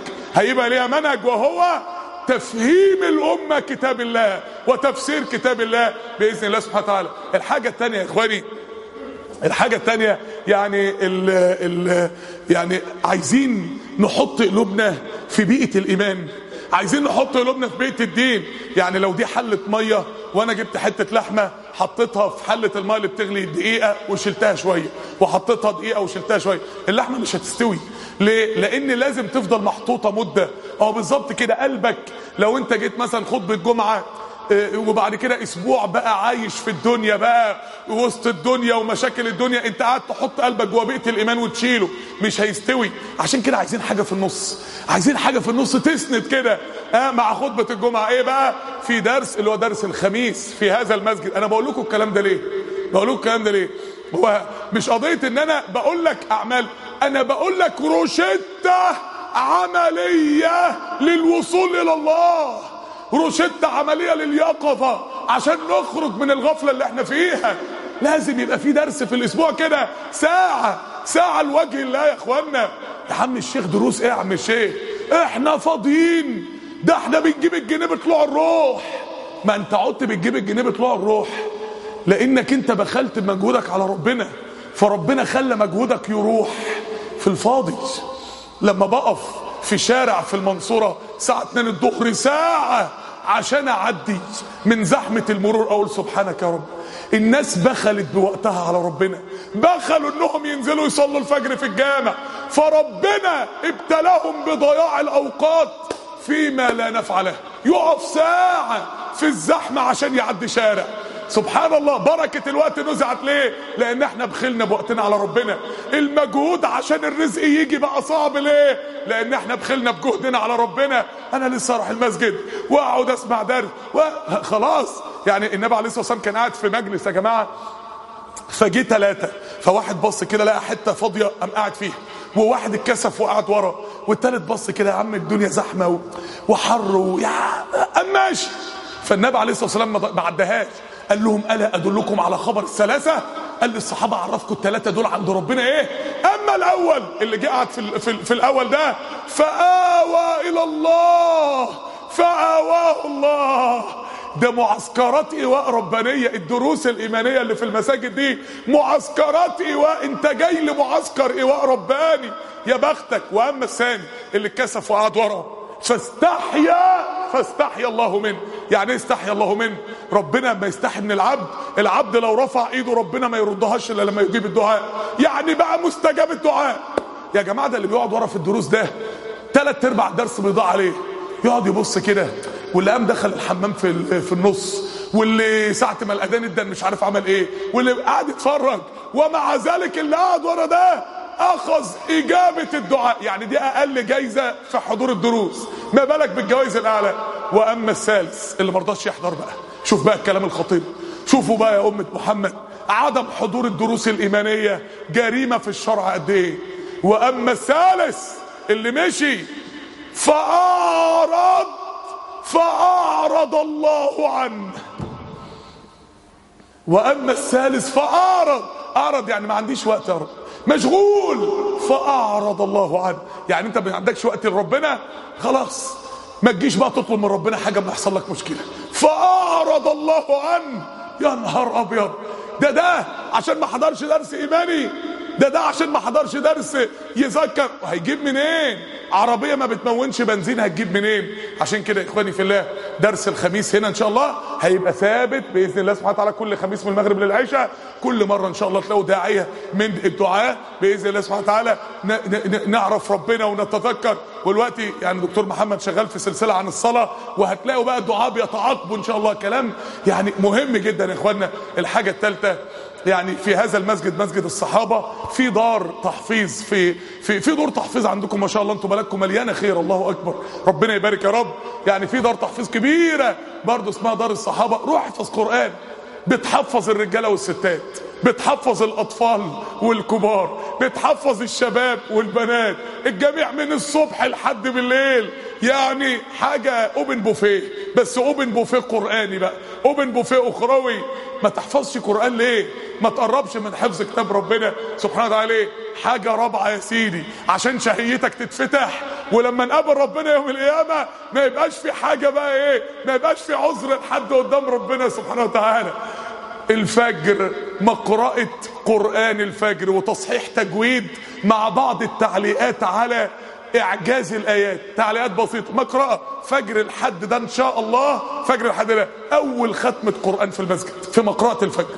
منهج، وهو تفهيم الأمة كتاب الله وتفسير كتاب الله بإذن الله سبحانه وتعالى. الحاجة الثانية يا إخواني، الحاجة الثانية يعني عايزين نحط قلوبنا في بيئة الإيمان، عايزين نحط قلوبنا في بيئة الدين. يعني لو دي حلة مية وانا جبت حتة لحمة حطيتها في حلة المية اللي بتغلي دقيقة وشلتها شوية، وحطيتها دقيقة وشلتها شوية، اللحمة مش هتستوي. ليه؟ لان لازم تفضل محطوطة مدة. او بالظبط كده قلبك، لو انت جيت مثلا خطبة جمعة وبعد كده اسبوع بقى عايش في الدنيا بقى وسط الدنيا ومشاكل الدنيا، انت قاعد تحط قلبك جوه بيئة الايمان وتشيله، مش هيستوي. عشان كده عايزين حاجة في النص، عايزين حاجة في النص تسند كده مع خطبة الجمعة. ايه بقى؟ في درس اللي هو درس الخميس في هذا المسجد. انا بقول لكم الكلام ده ليه؟ هو مش قضية ان انا بقول لك اعمال، انا بقول لك روشتة عملية للوصول الى الله، روشتة عملية لليقظة عشان نخرج من الغفلة اللي احنا فيها. لازم يبقى في درس في الاسبوع كده، ساعة لوجه الله يا اخوانا. يا عم الشيخ دروس ايه يا عم الشيخ؟ احنا فاضيين، ده احنا بنجيب الجنيه بطلوع الروح. ما انت عدت بتجيب الجنيه بطلوع الروح لانك انت بخلت بمجهودك على ربنا، فربنا خلى مجهودك يروح في الفاضي. لما بقف في شارع في المنصورة الساعة 2 الظهر ساعة عشان اعدي من زحمة المرور اقول سبحانك يا رب، الناس بخلت بوقتها على ربنا، بخلوا انهم ينزلوا يصلوا الفجر في الجامع، فربنا ابتلاهم بضياع الاوقات فيما لا نفعله. يقف ساعة في الزحمة عشان يعدي شارع. سبحان الله، بركة الوقت نزعت ليه؟ لان احنا بخلنا بوقتنا على ربنا. المجهود عشان الرزق يجي بقى صعب ليه؟ لان احنا بخلنا بجهدنا على ربنا. انا لسه اروح المسجد واقعد اسمع درس خلاص. يعني النبي عليه الصلاة والسلام كان قاعد في مجلس يا جماعة، فجي 3، فواحد بص كده لقى حتة فاضية قام قاعد فيها، وواحد اتكسف وقعد ورا، والتالت بص كده يا عم الدنيا زحمة وحر قام ماشي. فالنبي عليه الصلاة والسلام ما عدهاش، قال لهم ألا أدلكم على خبر الثلاثة؟ قال للصحابة عرفكم ال3 دول عند ربنا ايه؟ اما الاول اللي جه قاعد في الاول ده فآوى الى الله، فآواه الله. ده معسكرات ايواء ربانية. الدروس الايمانية اللي في المساجد دي معسكرات ايواء، انت جاي لمعسكر ايواء رباني، يا بختك. واما الثاني اللي اتكسف وقعد ورا فاستحيا الله منه. يعني ايه استحيا الله منه؟ ربنا ما يستحي من العبد. العبد لو رفع ايده ربنا ما يردهاش الا لما يجيب الدعاء، يعني بقى مستجاب الدعاء. يا جماعه ده اللي بيقعد ورا في الدروس ده 3/4 الدرس بيضيع عليه، يقعد يبص كده، واللي قام دخل الحمام في النص، واللي ساعه ما الاذان ادن مش عارف عمل ايه، واللي قاعد يتفرج. ومع ذلك اللي قاعد ورا ده اخذ اجابة الدعاء. يعني دي اقل جايزة في حضور الدروس، ما بالك بالجوائز الاعلى. واما الثالث اللي مرضاش يحضر بقى، شوف بقى الكلام الخطير، شوفوا بقى يا امة محمد عدم حضور الدروس الايمانية جريمة في الشرع قد ايه. واما الثالث اللي مشي فأعرض الله عنه. واما الثالث اعرض يعني ما عنديش وقت يا رب، مشغول، فأعرض الله عنه. يعني انت ما عندكش وقت لربنا، خلاص ما تجيش بقى تطلب من ربنا حاجة ما يحصل لك مشكلة. فأعرض الله عنه. يا نهار ابيض، ده عشان ما حضرش درس ايماني، ده عشان ما حضرش درس يذكر. وهيجيب منين؟ عربية ما بتمونش بنزين هتجيب منين؟ عشان كده يا اخواني في الله، درس الخميس هنا ان شاء الله هيبقى ثابت باذن الله سبحانه وتعالى، كل خميس من المغرب للعشاء. كل مرة ان شاء الله تلاقوا داعية من الدعاء باذن الله سبحانه وتعالى نعرف ربنا ونتذكر. والوقتي يعني دكتور محمد شغال في سلسلة عن الصلاة، وهتلاقوا بقى الدعاء بيتعاقبوا ان شاء الله، كلام يعني مهم جدا يا اخوانا. الحاجة الثالثة، يعني في هذا المسجد، مسجد الصحابة، في دار تحفيظ، في دور تحفيظ عندكم ما شاء الله، انتم بلدكم مليانة خير، الله اكبر، ربنا يبارك يا رب. يعني في دار تحفيظ كبيرة برضو اسمها دار الصحابة، روح احفظ قرآن، بتحفظ الرجالة والستات، بتحفظ الاطفال والكبار، بتحفظ الشباب والبنات، الجميع من الصبح لحد بالليل. يعني حاجة اوبن بوفيه، بس اوبن بوفيه قرآني بقى، اوبن بوفيه اخروي. ما تحفظش قرآن ليه؟ ما تقربش من حفظ كتاب ربنا سبحانه وتعالى. حاجة رابعة يا سيدي، عشان شهيتك تتفتح، ولما نقابل ربنا يوم القيامة ما يبقاش في حاجة بقى ايه، ما يبقاش في عذر لحد قدام ربنا سبحانه وتعالى. الفجر، مقرأة قرآن الفجر وتصحيح تجويد مع بعض التعليقات على اعجاز الايات، تعليقات بسيطة، مقرأة فجر الحد ده ان شاء الله، فجر الحد ده اول ختمة قرآن في المسجد في مقرأة الفجر،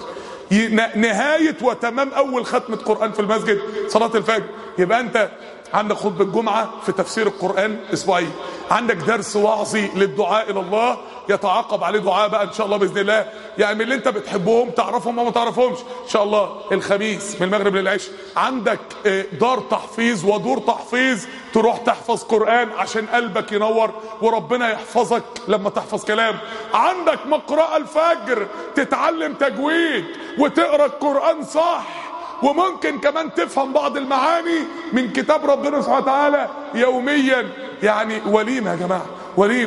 نهاية وتمام اول ختمة قرآن في المسجد صلاة الفجر. يبقى انت عندك خطبة الجمعة في تفسير القرآن اسبوعيا، عندك درس وعظي للدعاء الى الله يتعاقب عليه دعاء بقى ان شاء الله باذن الله. يعني من اللي انت بتحبهم تعرفهم او ما تعرفهمش ان شاء الله، الخميس من المغرب للعشاء عندك دار تحفيظ ودور تحفيظ، تروح تحفظ قرآن عشان قلبك ينور وربنا يحفظك لما تحفظ كلام. عندك مقرأة الفجر تتعلم تجويد وتقرأ القرآن صح، وممكن كمان تفهم بعض المعاني من كتاب ربنا سبحانه وتعالى يوميا. يعني وليمة يا جماعة، وليمة.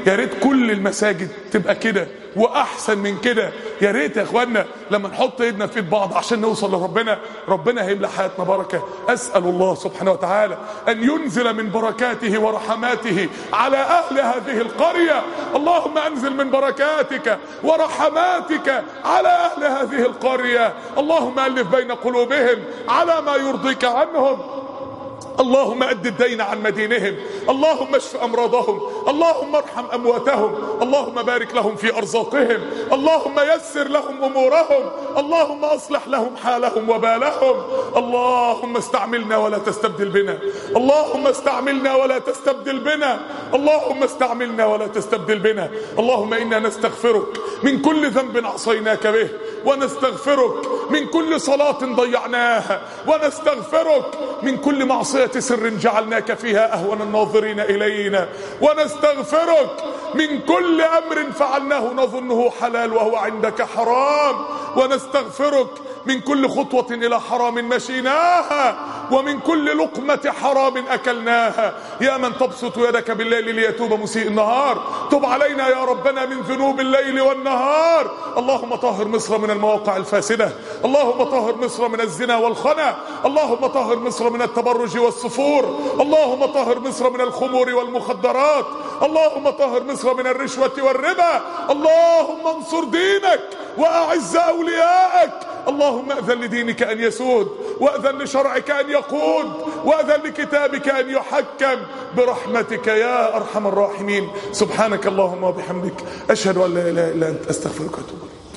يا ريت كل المساجد تبقى كده واحسن من كده. يا ريت يا اخوانا لما نحط ايدنا في ايد بعض عشان نوصل لربنا، ربنا هيملى حياتنا بركه. اسال الله سبحانه وتعالى ان ينزل من بركاته ورحماته على اهل هذه القريه. اللهم انزل من بركاتك ورحماتك على اهل هذه القريه. اللهم الف بين قلوبهم على ما يرضيك عنهم. اللهم أد الدين عن مدينهم، اللهم اشف أمراضهم، اللهم ارحم أمواتهم، اللهم بارك لهم في أرزاقهم، اللهم يسر لهم أمورهم، اللهم أصلح لهم حالهم وبالهم. اللهم استعملنا ولا تستبدل بنا، اللهم استعملنا ولا تستبدل بنا، اللهم استعملنا ولا تستبدل بنا. اللهم إنا نستغفرك من كل ذنب عصيناك به، ونستغفرك من كل صلاة ضيعناها، ونستغفرك من كل معصية سر جعلناك فيها أهون الناظرين إلينا، ونستغفرك من كل أمر فعلناه نظنه حلال وهو عندك حرام، ونستغفرك من كل خطوة إلى حرام مشيناها، ومن كل لقمة حرام أكلناها. يا من تبسط يدك بالليل ليتوب مسيء النهار، تب علينا يا ربنا من ذنوب الليل والنهار. اللهم طهر مصر من المواقع الفاسدة، اللهم طهر مصر من الزنا والخنا، اللهم طهر مصر من التبرج والسفور، اللهم طهر مصر من الخمور والمخدرات، اللهم طهر مصر من الرشوة والربا. اللهم انصر دينك وأعز أولياءك. اللهم أذن لدينك أن يسود، وأذن لشرعك أن يقود، وأذن لكتابك أن يحكم برحمتك يا أرحم الراحمين. سبحانك اللهم وبحمدك، أشهد أن لا إله إلا أنت، أستغفرك وأتوب إليك.